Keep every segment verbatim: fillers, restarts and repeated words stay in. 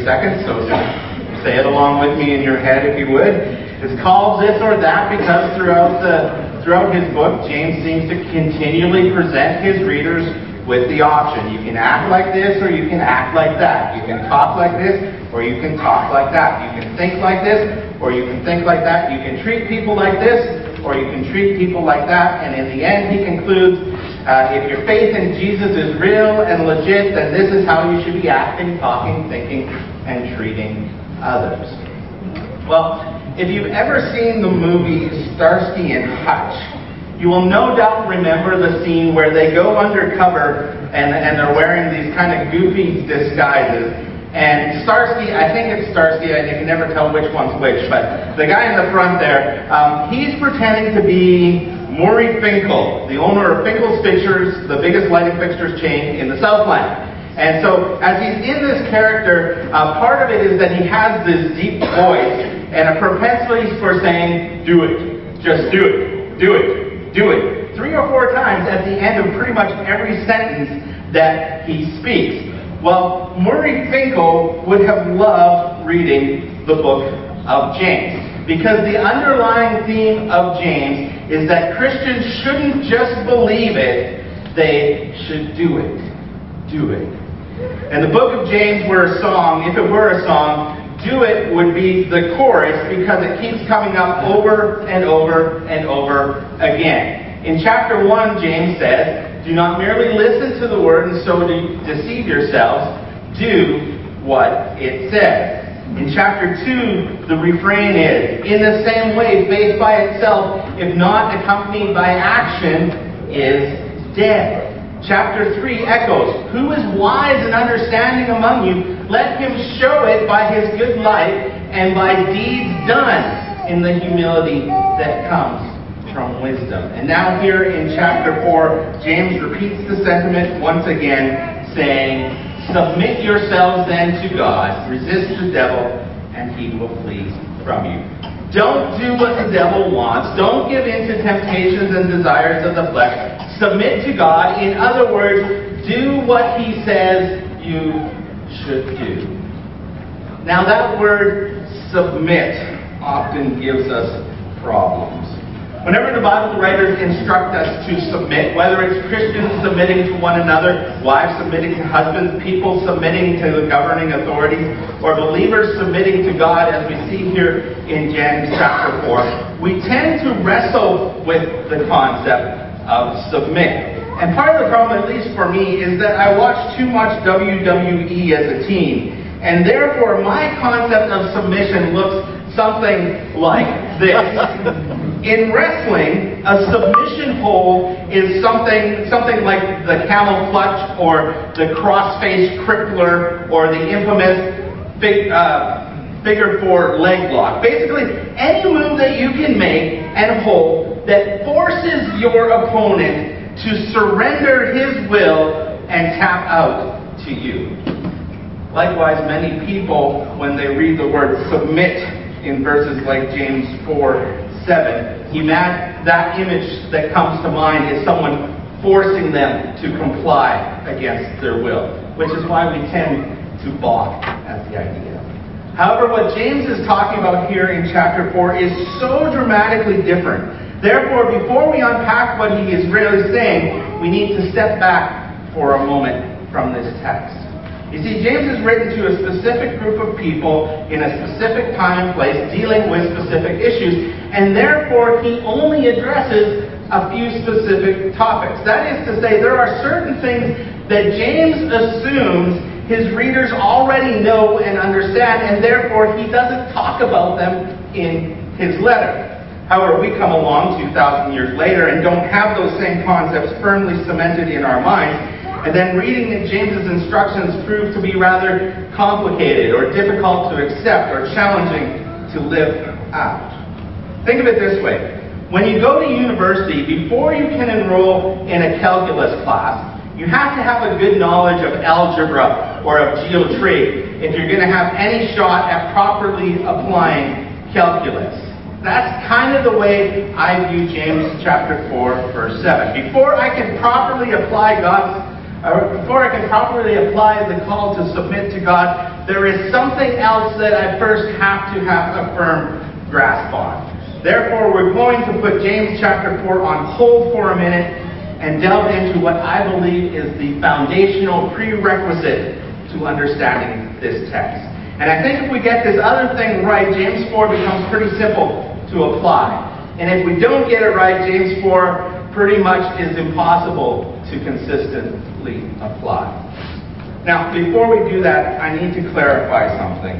seconds, so say it along with me in your head if you would. It's called This or That because throughout the throughout his book, James seems to continually present his readers with the option. You can act like this or you can act like that. You can talk like this or you can talk like that. You can think like this or you can think like that. You can treat people like this or you can treat people like that. And in the end, he concludes, uh, if your faith in Jesus is real and legit, then this is how you should be acting, talking, thinking, and treating others. Well, if you've ever seen the movie Starsky and Hutch, you will no doubt remember the scene where they go undercover and, and they're wearing these kind of goofy disguises. And Starsky, I think it's Starsky, I can never tell which one's which, but the guy in the front there, um, he's pretending to be Maury Finkel, the owner of Finkel's Fixtures, the biggest lighting fixtures chain in the Southland. And so, as he's in this character, uh, part of it is that he has this deep voice and a propensity for saying, do it, just do it, do it, do it, three or four times at the end of pretty much every sentence that he speaks. Well, Maury Finkel would have loved reading the book of James, because the underlying theme of James is that Christians shouldn't just believe it, they should do it. Do it. And the book of James were a song, if it were a song, do it would be the chorus because it keeps coming up over and over and over again. In chapter one, James says, do not merely listen to the word and so de- deceive yourselves. Do what it says. In chapter two, the refrain is, in the same way, faith by itself, if not accompanied by action, is dead. Chapter three echoes, who is wise and understanding among you? Let him show it by his good life and by deeds done in the humility that comes from wisdom. And now here in chapter four, James repeats the sentiment once again, saying, submit yourselves then to God, resist the devil, and he will flee from you. Don't do what the devil wants. Don't give in to temptations and desires of the flesh. Submit to God. In other words, do what he says you should do. Now that word submit often gives us problems. Whenever the Bible writers instruct us to submit, whether it's Christians submitting to one another, wives submitting to husbands, people submitting to the governing authorities, or believers submitting to God, as we see here in James chapter four, we tend to wrestle with the concept of submit. And part of the problem, at least for me, is that I watched too much W W E as a teen. And therefore, my concept of submission looks something like this. In wrestling, a submission hold is something something like the camel clutch or the cross-face crippler or the infamous fig, uh, figure four leg lock. Basically, any move that you can make and hold that forces your opponent to surrender his will and tap out to you. Likewise, many people, when they read the word submit in verses like James four seven, imagine that image that comes to mind is someone forcing them to comply against their will, which is why we tend to balk at the idea. However, what James is talking about here in chapter four is so dramatically different. Therefore, before we unpack what he is really saying, we need to step back for a moment from this text. You see, James is written to a specific group of people in a specific time and place dealing with specific issues, and therefore he only addresses a few specific topics. That is to say, there are certain things that James assumes his readers already know and understand, and therefore he doesn't talk about them in his letter. However, we come along two thousand years later and don't have those same concepts firmly cemented in our minds, and then reading James's instructions prove to be rather complicated or difficult to accept or challenging to live out. Think of it this way. When you go to university, before you can enroll in a calculus class, you have to have a good knowledge of algebra or of geometry if you're going to have any shot at properly applying calculus. That's kind of the way I view James chapter four, verse seven. Before I can properly apply God's uh, before I can properly apply the call to submit to God, there is something else that I first have to have a firm grasp on. Therefore, we're going to put James chapter four on hold for a minute and delve into what I believe is the foundational prerequisite to understanding this text. And I think if we get this other thing right, James four becomes pretty simple to apply. And if we don't get it right, James four pretty much is impossible to consistently apply. Now, before we do that, I need to clarify something.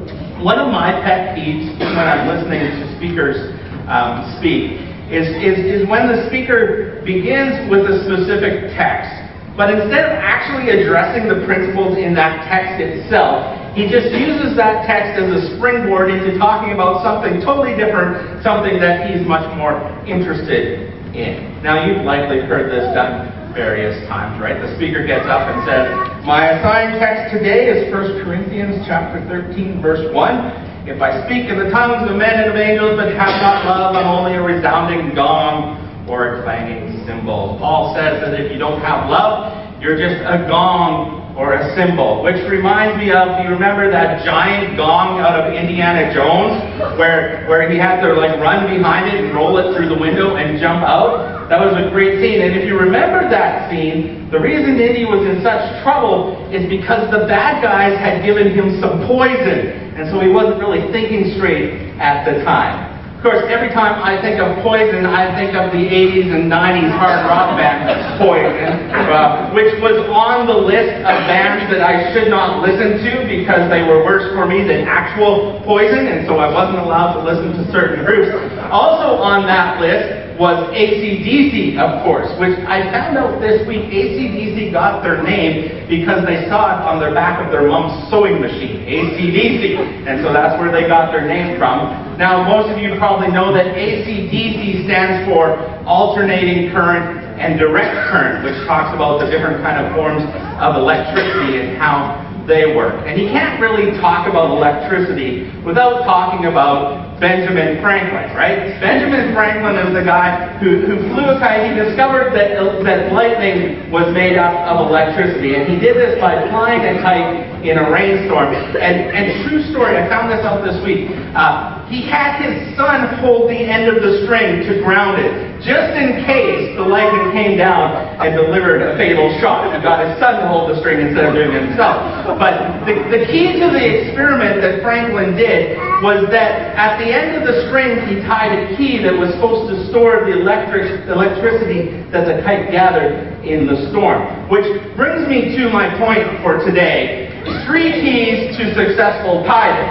One of my pet peeves when I'm listening to speakers um, speak is, is, is when the speaker begins with a specific text, but instead of actually addressing the principles in that text itself, he just uses that text as a springboard into talking about something totally different, something that he's much more interested in. Now, you've likely heard this done various times, right? The speaker gets up and says, my assigned text today is First Corinthians chapter thirteen, verse one. If I speak in the tongues of men and of angels but have not love, I'm only a resounding gong or a clanging cymbal. Paul says that if you don't have love, you're just a gong or a cymbal, which reminds me of, do you remember that giant gong out of Indiana Jones, where where he had to like run behind it and roll it through the window and jump out? That was a great scene. And if you remember that scene, the reason Indy was in such trouble is because the bad guys had given him some poison, and so he wasn't really thinking straight at the time. Of course, every time I think of Poison, I think of the eighties and nineties hard rock band Poison, uh, which was on the list of bands that I should not listen to because they were worse for me than actual Poison, and so I wasn't allowed to listen to certain groups. Also on that list was A C D C, of course, which I found out this week A C D C got their name because they saw it on their back of their mom's sewing machine, A C D C, and so that's where they got their name from. Now, most of you probably know that A C D C stands for alternating current and direct current, which talks about the different kind of forms of electricity and how they work. And you can't really talk about electricity without talking about Benjamin Franklin, right? Benjamin Franklin is the guy who, who flew a kite. He discovered that, that lightning was made up of electricity, and he did this by flying a kite in a rainstorm. And, and true story, I found this out this week. Uh, he had his son hold the end of the string to ground it, just in case the lightning came down and delivered a fatal shot. He got his son to hold the string instead of doing it himself. But the, the key to the experiment that Franklin did was that at the end of the string, he tied a key that was supposed to store the electric, electricity that the kite gathered in the storm. Which brings me to my point for today. Three keys to successful tithing.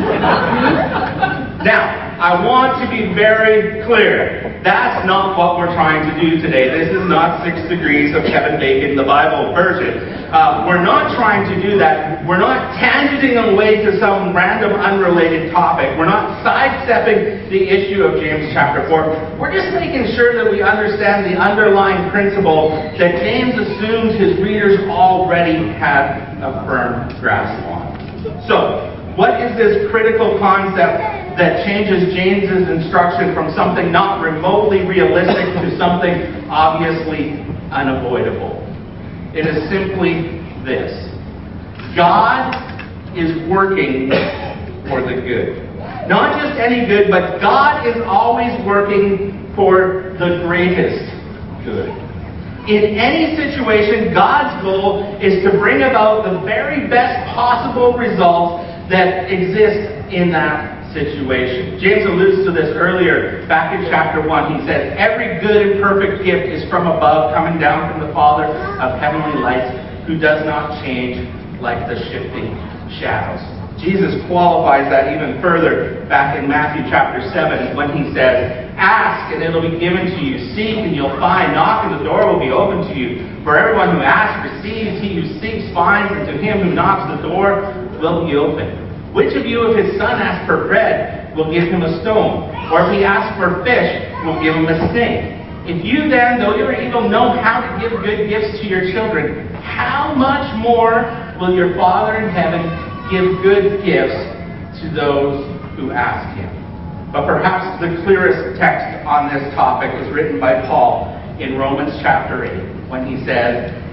Now, I want to be very clear. That's not what we're trying to do today. This is not Six Degrees of Kevin Bacon, the Bible version. Uh, we're not trying to do that. We're not tangenting away to some random unrelated topic. We're not sidestepping the issue of James chapter four. We're just making sure that we understand the underlying principle that James assumes his readers already have a firm grasp on. So, what is this critical concept that changes James's instruction from something not remotely realistic to something obviously unavoidable? It is simply this. God is working for the good. Not just any good, but God is always working for the greatest good. In any situation, God's goal is to bring about the very best possible results that exist in that situation. James alludes to this earlier, back in chapter one. He says, every good and perfect gift is from above, coming down from the Father of heavenly lights, who does not change like the shifting shadows. Jesus qualifies that even further back in Matthew chapter seven when he says, ask and it'll be given to you. Seek and you'll find. Knock and the door will be open to you. For everyone who asks receives. He who seeks finds. And to him who knocks the door will be open. Which of you, if his son asks for bread, will give him a stone? Or if he asks for fish, will give him a snake? If you then, though you are evil, know how to give good gifts to your children, how much more will your Father in heaven give good gifts to those who ask him? But perhaps the clearest text on this topic is written by Paul in Romans chapter eight, when he says,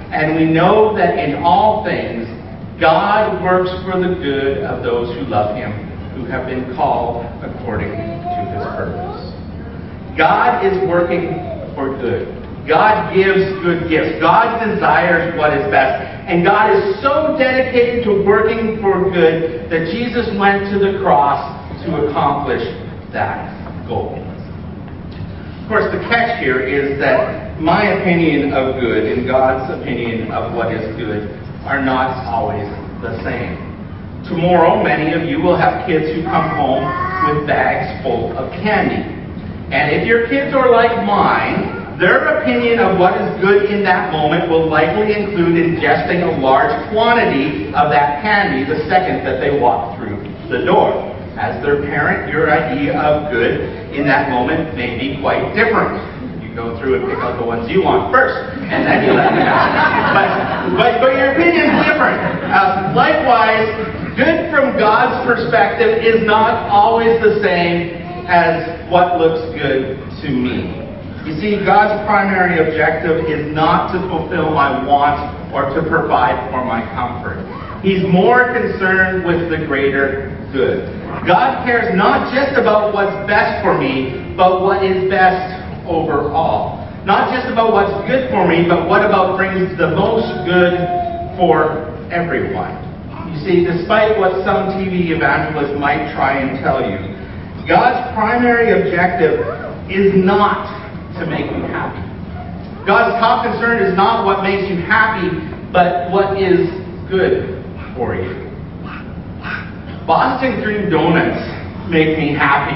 And we know that in all things, God works for the good of those who love him, who have been called according to his purpose. God is working for good. God gives good gifts. God desires what is best. And God is so dedicated to working for good that Jesus went to the cross to accomplish that goal. Of course, the catch here is that my opinion of good and God's opinion of what is good are not always the same. Tomorrow, many of you will have kids who come home with bags full of candy. And if your kids are like mine, their opinion of what is good in that moment will likely include ingesting a large quantity of that candy the second that they walk through the door. As their parent, your idea of good in that moment may be quite different. You go through and pick out the ones you want first, and then you let them out. But, but, but your opinion is different. Uh, likewise, good from God's perspective is not always the same as what looks good to me. You see, God's primary objective is not to fulfill my wants or to provide for my comfort. He's more concerned with the greater good. God cares not just about what's best for me, but what is best overall. Not just about what's good for me, but what about brings the most good for everyone. You see, despite what some T V evangelists might try and tell you, God's primary objective is not to make you happy. God's top concern is not what makes you happy, but what is good for you. Boston cream donuts make me happy,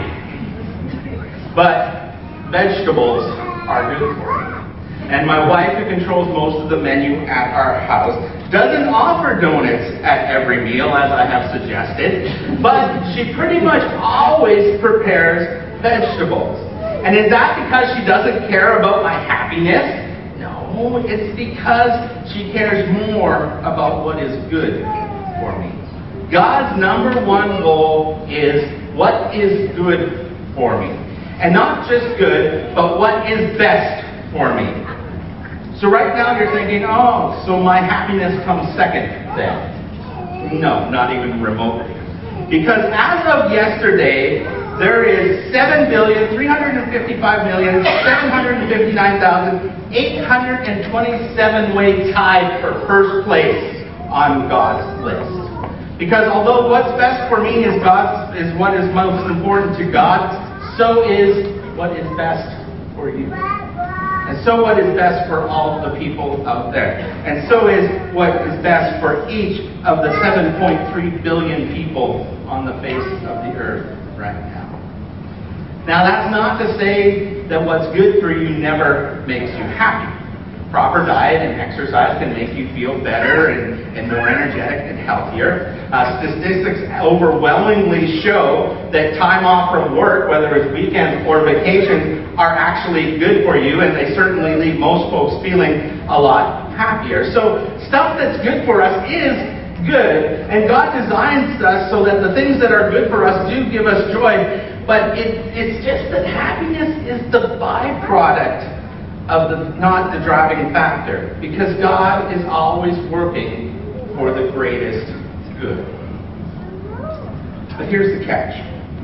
but vegetables are good for me. And my wife, who controls most of the menu at our house, doesn't offer donuts at every meal, as I have suggested, but she pretty much always prepares vegetables. And is that because she doesn't care about my happiness? No, it's because she cares more about what is good for me. God's number one goal is what is good for me. And not just good, but what is best for me. So right now you're thinking, oh, so my happiness comes second then. No, not even remotely. Because as of yesterday, there is seven billion, three hundred fifty-five million, seven hundred fifty-nine thousand, eight hundred twenty-seven way tied for first place on God's list. Because although what's best for me is God's is what is most important to God, so is what is best for you. And so what is best for all the people out there. And so is what is best for each of the seven point three billion people on the face of the earth right now. Now, that's not to say that what's good for you never makes you happy. Proper diet and exercise can make you feel better and, and more energetic and healthier. Uh, statistics overwhelmingly show that time off from work, whether it's weekends or vacations, are actually good for you, and they certainly leave most folks feeling a lot happier. So stuff that's good for us is good, and God designs us so that the things that are good for us do give us joy. But it, it's just that happiness is the byproduct of the, not the driving factor. Because God is always working for the greatest good. But here's the catch.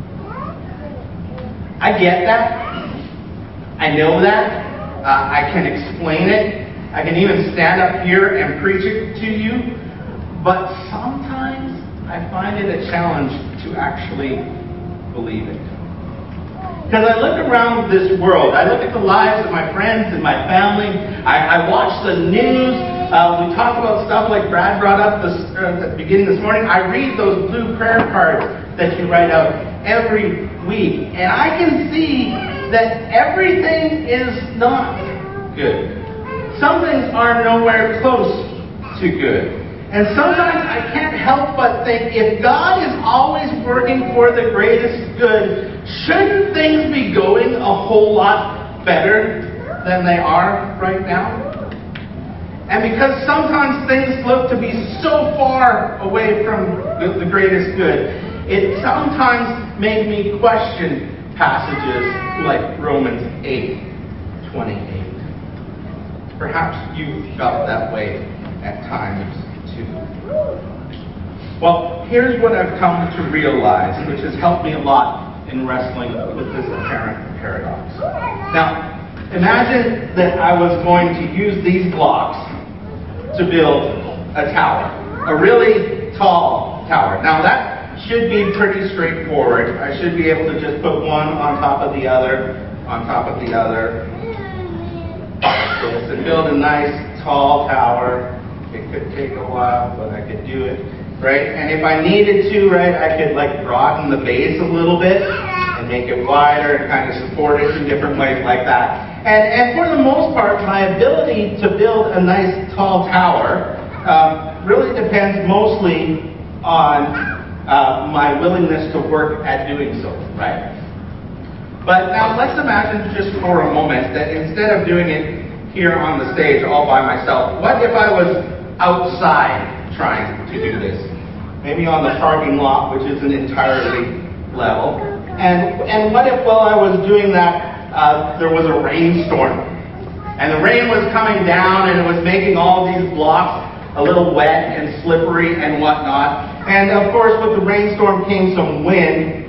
I get that. I know that. Uh, I can explain it. I can even stand up here and preach it to you. But sometimes I find it a challenge to actually believe it. Because I look around this world, I look at the lives of my friends and my family, I, I watch the news, uh, we talk about stuff like Brad brought up this, uh, at the beginning this morning, I read those blue prayer cards that you write out every week, and I can see that everything is not good. Some things are nowhere close to good. And sometimes I can't help but think, if God is always working for the greatest good, shouldn't things be going a whole lot better than they are right now? And because sometimes things look to be so far away from the greatest good, it sometimes makes me question passages like Romans eight twenty-eight. Perhaps you felt that way at times too. Well, here's what I've come to realize, which has helped me a lot in wrestling with this apparent paradox. Now, imagine that I was going to use these blocks to build a tower, a really tall tower. Now, that should be pretty straightforward. I should be able to just put one on top of the other, on top of the other, and build a nice tall tower. It could take a while, but I could do it, right? And if I needed to, right, I could like broaden the base a little bit and make it wider and kind of support it in different ways like that. And, and for the most part, my ability to build a nice tall tower um, really depends mostly on uh, my willingness to work at doing so, right? But now let's imagine just for a moment that instead of doing it here on the stage all by myself, what if I was outside trying to do this? Maybe on the parking lot, which isn't entirely level. And, and what if while I was doing that, uh, there was a rainstorm? And the rain was coming down and it was making all these blocks a little wet and slippery and whatnot. And of course, with the rainstorm came some wind.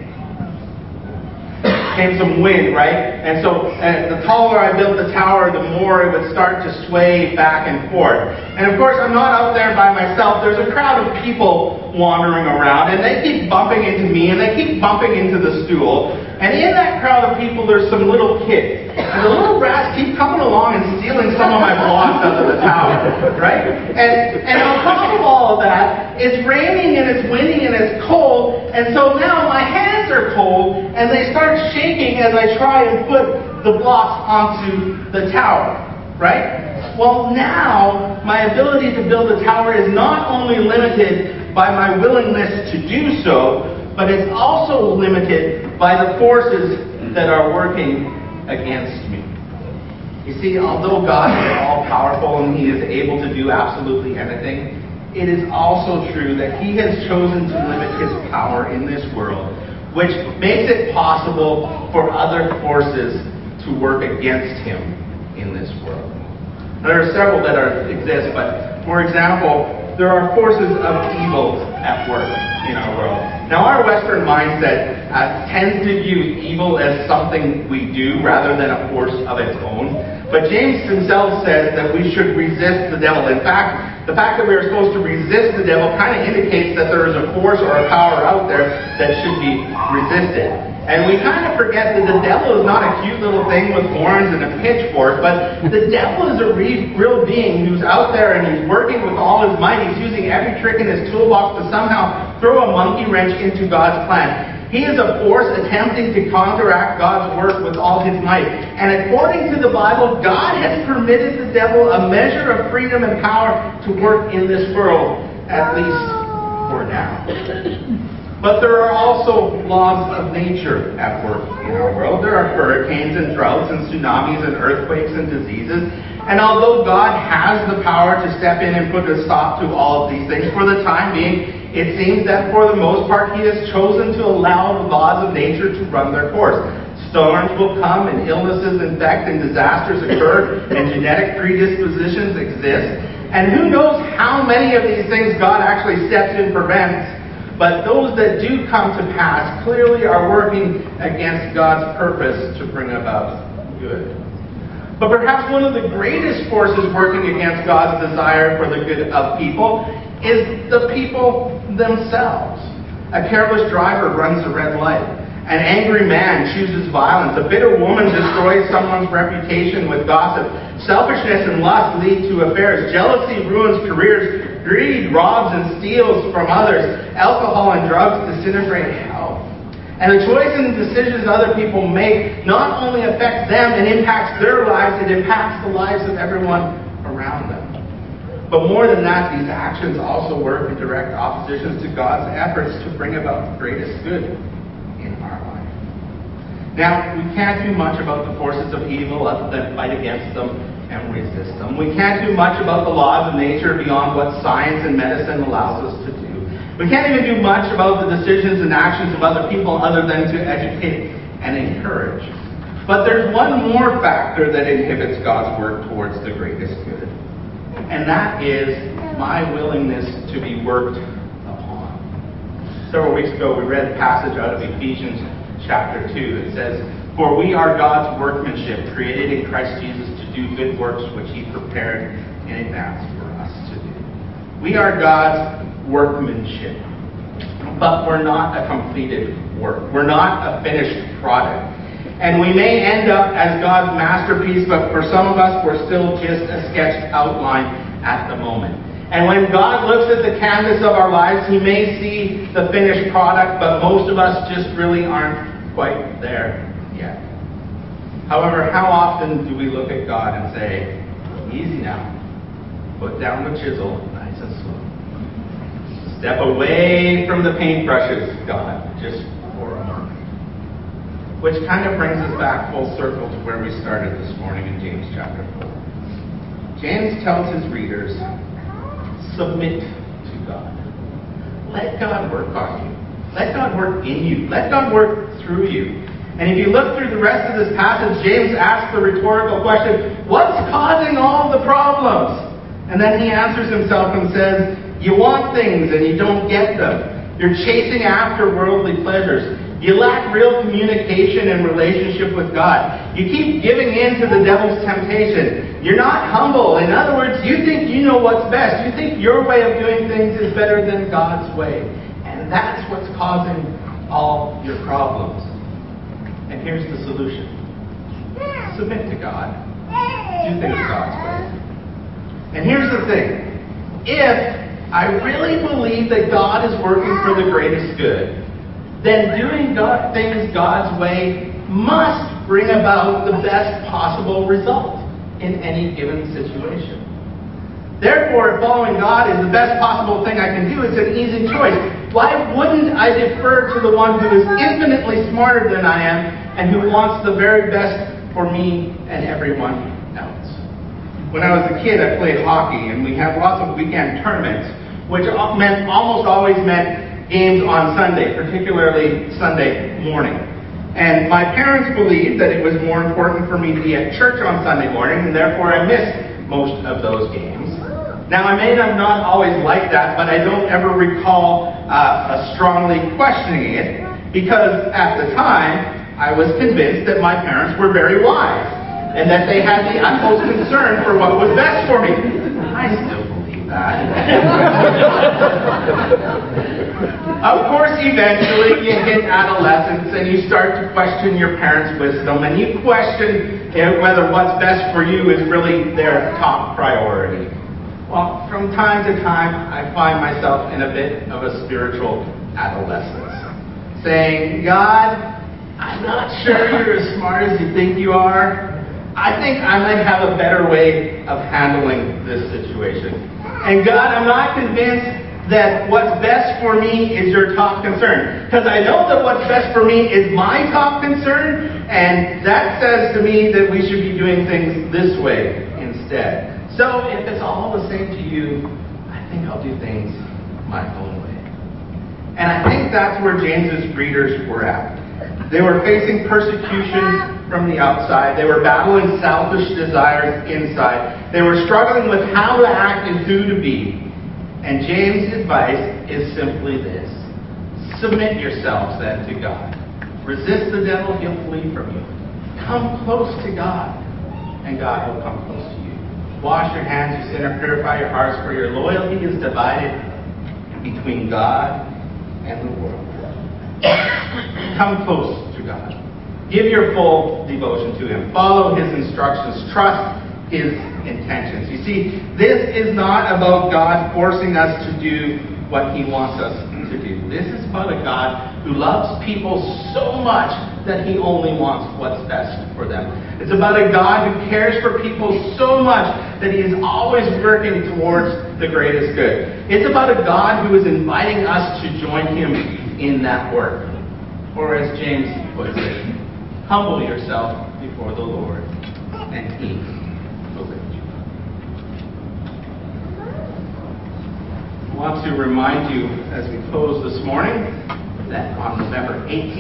Came some wind, right? And so uh, the taller I built the tower, the more it would start to sway back and forth. And of course, I'm not out there by myself. There's a crowd of people wandering around, and they keep bumping into me, and they keep bumping into the stool. And in that crowd of people, there's some little kids. And the little brats keep coming along and stealing some of my blocks out of the tower, right? And, and on top of all of that, it's raining and it's windy and it's cold, and so now my hands are cold, and they start shaking as I try and put the blocks onto the tower, right? Well, now my ability to build a tower is not only limited by my willingness to do so, but it's also limited by the forces that are working against me. You see, although God is all-powerful and He is able to do absolutely anything, it is also true that He has chosen to limit His power in this world, which makes it possible for other forces to work against Him in this world. Now, there are several that are, exist, but for example, there are forces of evil at work in our world. Now, our Western mindset uh, tends to view evil as something we do rather than a force of its own. But James himself says that we should resist the devil. In fact, the fact that we are supposed to resist the devil kind of indicates that there is a force or a power out there that should be resisted. And we kind of forget that the devil is not a cute little thing with horns and a pitchfork, but the devil is a re- real being who's out there and he's working with all his might. He's using every trick in his toolbox to somehow throw a monkey wrench into God's plan. He is a force attempting to counteract God's work with all his might. And according to the Bible, God has permitted the devil a measure of freedom and power to work in this world, at least for now. But there are also laws of nature at work in our world. There are hurricanes and droughts and tsunamis and earthquakes and diseases. And although God has the power to step in and put a stop to all of these things, for the time being, it seems that for the most part, He has chosen to allow the laws of nature to run their course. Storms will come and illnesses infect and disasters occur and genetic predispositions exist. And who knows how many of these things God actually steps in and prevents. But those that do come to pass clearly are working against God's purpose to bring about good. But perhaps one of the greatest forces working against God's desire for the good of people is the people themselves. A careless driver runs a red light. An angry man chooses violence. A bitter woman destroys someone's reputation with gossip. Selfishness and lust lead to affairs. Jealousy ruins careers. Greed robs and steals from others. Alcohol and drugs disintegrate health. And the choices and decisions other people make not only affects them and impacts their lives, it impacts the lives of everyone around them. But more than that, these actions also work in direct opposition to God's efforts to bring about the greatest good in our life. Now, we can't do much about the forces of evil other than fight against them and resist them. We can't do much about the laws of nature beyond what science and medicine allows us to do. We can't even do much about the decisions and actions of other people other than to educate and encourage. But there's one more factor that inhibits God's work towards the greatest good. And that is my willingness to be worked upon. Several weeks ago, we read a passage out of Ephesians chapter two. It says, "For we are God's workmanship, created in Christ Jesus to do good works which He prepared in advance for us to do." We are God's workmanship. But we're not a completed work. We're not a finished product. And we may end up as God's masterpiece, but for some of us, we're still just a sketched outline at the moment. And when God looks at the canvas of our lives, He may see the finished product, but most of us just really aren't quite there yet. However, how often do we look at God and say, "Easy now. Put down the chisel, nice and slow. Step away from the paintbrushes, God, just for a moment." Which kind of brings us back full circle to where we started this morning in James chapter four. James tells his readers, submit to God. Let God work on you. Let God work in you. Let God work through you. And if you look through the rest of this passage, James asks the rhetorical question, what's causing all the problems? And then he answers himself and says, you want things and you don't get them. You're chasing after worldly pleasures. You lack real communication and relationship with God. You keep giving in to the devil's temptation. You're not humble. In other words, you think you know what's best. You think your way of doing things is better than God's way. And that's what's causing all your problems. And here's the solution. Submit to God. Do things God's way. And here's the thing. If I really believe that God is working for the greatest good, then doing God, things God's way must bring about the best possible result in any given situation. Therefore, if following God is the best possible thing I can do, it's an easy choice. Why wouldn't I defer to the one who is infinitely smarter than I am and who wants the very best for me and everyone else? When I was a kid, I played hockey, and we had lots of weekend tournaments, which meant almost always meant games on Sunday, particularly Sunday morning. And my parents believed that it was more important for me to be at church on Sunday morning, and therefore I missed most of those games. Now, I may have not always liked that, but I don't ever recall uh, strongly questioning it, because at the time, I was convinced that my parents were very wise, and that they had the utmost concern for what was best for me. I still believe that. Of course, eventually you hit adolescence and you start to question your parents' wisdom, and you question whether what's best for you is really their top priority. Well, from time to time, I find myself in a bit of a spiritual adolescence, saying, God, I'm not sure you're as smart as you think you are. I think I might have a better way of handling this situation. And God, I'm not convinced that what's best for me is your top concern. Because I know that what's best for me is my top concern, and that says to me that we should be doing things this way instead. So if it's all the same to you, I think I'll do things my own way. And I think that's where James's readers were at. They were facing persecution from the outside. They were battling selfish desires inside. They were struggling with how to act and who to be. And James' advice is simply this. Submit yourselves then to God. Resist the devil, he'll flee from you. Come close to God, and God will come close to you. Wash your hands, you sinner, purify your hearts, for your loyalty is divided between God and the world. Come close to God. Give your full devotion to Him. Follow His instructions. Trust His intentions. You see, this is not about God forcing us to do what He wants us to do. This is about a God who loves people so much that He only wants what's best for them. It's about a God who cares for people so much that He is always working towards the greatest good. It's about a God who is inviting us to join Him in that work. Or as James puts it, humble yourself before the Lord, and He will lift you up. I want to remind you, as we close this morning, that on November eighteenth to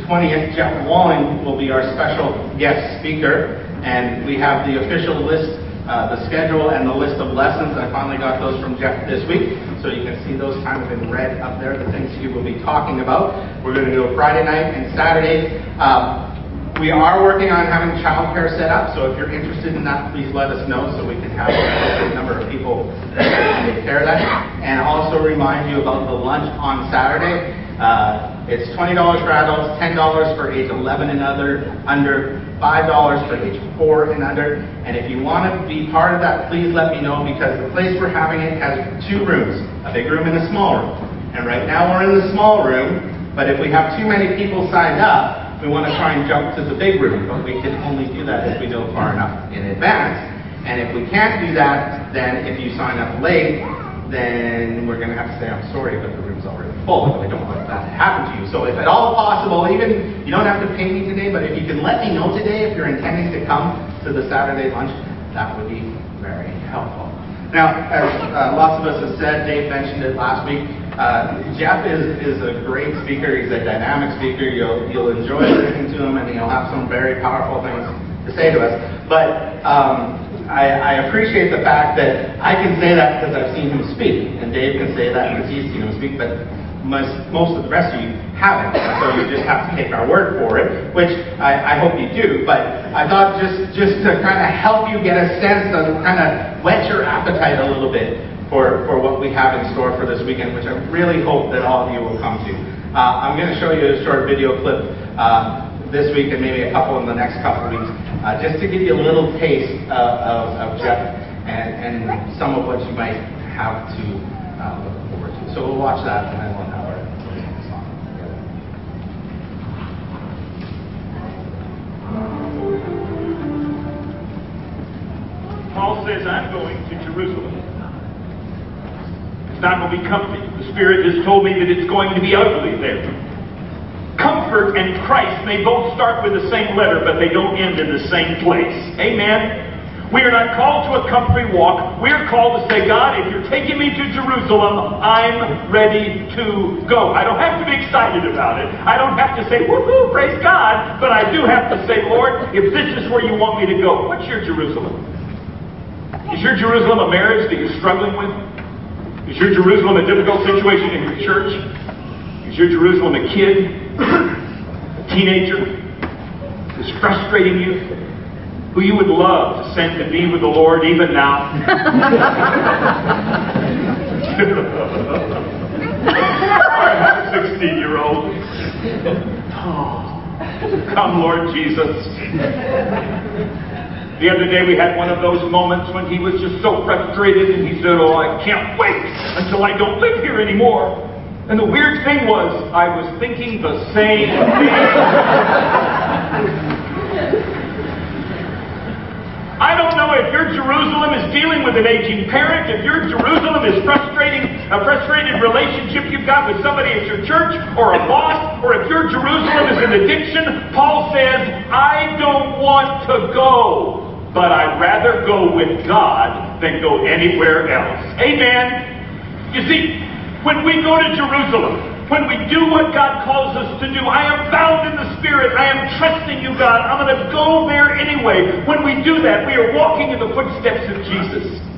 twentieth, Jeff Walling will be our special guest speaker. And we have the official list, uh, the schedule and the list of lessons. I finally got those from Jeff this week. So you can see those kind of in red up there, the things he will be talking about. We're going to do a Friday night and Saturday. Um, we are working on having childcare set up. So if you're interested in that, please let us know so we can have a number of people take care of that. And also remind you about the lunch on Saturday. Uh, it's twenty dollars for adults, ten dollars for age eleven and other, under, five dollars for age four and under. And if you want to be part of that, please let me know, because the place we're having it has two rooms, a big room and a small room. And right now we're in the small room, but if we have too many people signed up, we want to try and jump to the big room, but we can only do that if we know far enough in advance. And if we can't do that, then if you sign up late, then we're going to have to say, I'm sorry, but the room's already full, and we don't want that to happen to you. So if at all possible, even, you don't have to pay me today, but if you can let me know today if you're intending to come to the Saturday lunch, that would be very helpful. Now, as uh, lots of us have said, Dave mentioned it last week, uh, Jeff is, is a great speaker. He's a dynamic speaker. You'll, you'll enjoy listening to him, and he'll have some very powerful things to say to us. But um, I, I appreciate the fact that I can say that because I've seen him speak, and Dave can say that because he's seen him speak, but most, most of the rest of you haven't, so you just have to take our word for it, which I, I hope you do. But I thought just, just to kind of help you get a sense of, kind of whet your appetite a little bit for, for what we have in store for this weekend, which I really hope that all of you will come to. Uh, I'm going to show you a short video clip uh, this week and maybe a couple in the next couple of weeks, uh, just to give you a little taste uh, of, of Jeff and, and some of what you might have to uh, look forward to. So we'll watch that, and then we'll have our song together. Paul says, I'm going to Jerusalem. It's not going to be comfy. The Spirit has told me that it's going to be ugly there. Comfort and Christ may both start with the same letter, but they don't end in the same place. Amen? We are not called to a comfy walk. We are called to say, God, if you're taking me to Jerusalem, I'm ready to go. I don't have to be excited about it. I don't have to say, woohoo, praise God. But I do have to say, Lord, if this is where you want me to go, what's your Jerusalem? Is your Jerusalem a marriage that you're struggling with? Is your Jerusalem a difficult situation in your church? Is your Jerusalem a kid? A teenager who's frustrating you, who you would love to send to be with the Lord even now? I have a sixteen-year-old. Oh, come, Lord Jesus. The other day we had one of those moments when he was just so frustrated, and he said, oh, I can't wait until I don't live here anymore. And the weird thing was, I was thinking the same thing. I don't know if your Jerusalem is dealing with an aging parent, if your Jerusalem is frustrating a frustrated relationship you've got with somebody at your church or a boss, or if your Jerusalem is an addiction. Paul says, I don't want to go, but I'd rather go with God than go anywhere else. Amen? You see, when we go to Jerusalem, when we do what God calls us to do, I am bound in the Spirit. I am trusting you, God. I'm going to go there anyway. When we do that, we are walking in the footsteps of Jesus.